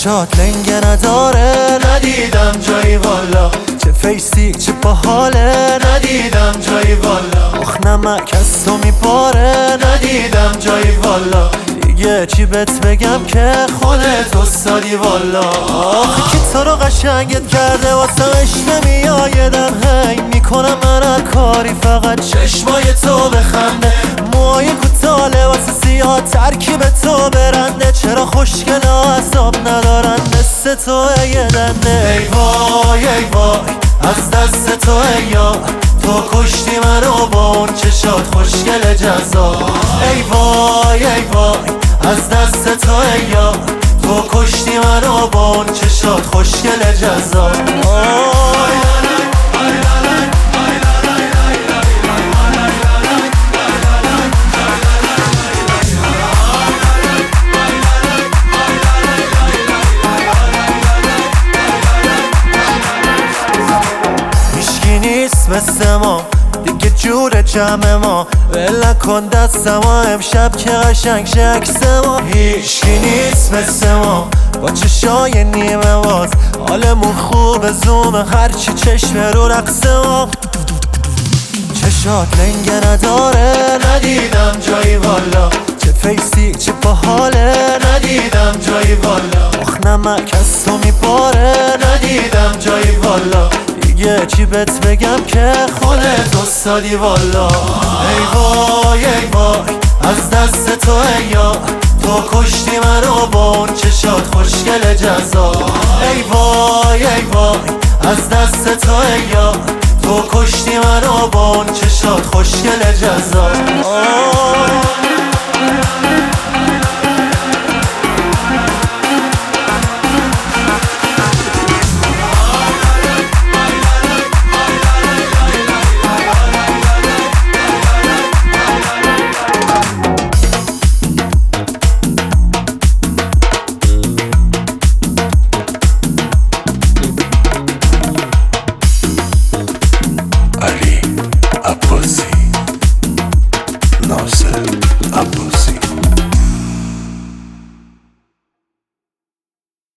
چشات لنگه نداره، ندیدم جایی والا. چه فیسی چه باحاله، ندیدم جایی والا. آخ نمک از تو میپاره، ندیدم جایی والا. دیگه چی بهت بگم که خودت استادی والا. آخه کی تو رو قشنگت کرده واسه اش نمیایدم، هی میکنم من هر کاری فقط چشمای تو بخنده. موهای کوتاه لباس سیاه ترکیب تو برنده، چرا خوشگل عذاب ندارن مثل تو یه دنده. ای وای ای وای از دست تو یا تو کشتی منو با اون چشات خوشگل جذاب. ای وای ای وای از دست تو یا تو کشتی منو با اون چشات خوشگل جذاب. مثل ما دیگه جور جمع ما، ول نکن دستم امشب که قشنگ شکس ما. هیچکی نیست مثل ما با چشای نیمه باز، حالمون خوب زومه هرچی چشم رو رقص ما. چشات لنگه نداره، ندیدم جایی والا. چه فیسی چه باحاله، ندیدم جایی والا. آخ نمک از تو میپاره، ندیدم جایی والا. دیگه چی بهت بگم که خودت استادی والا. ای وای ای وای از دست تو یا تو کشتی منو با اون چشات خوشگل جذاب. ای وای ای وای از دست تو یا تو کشتی منو با اون چشات خوشگل جذاب.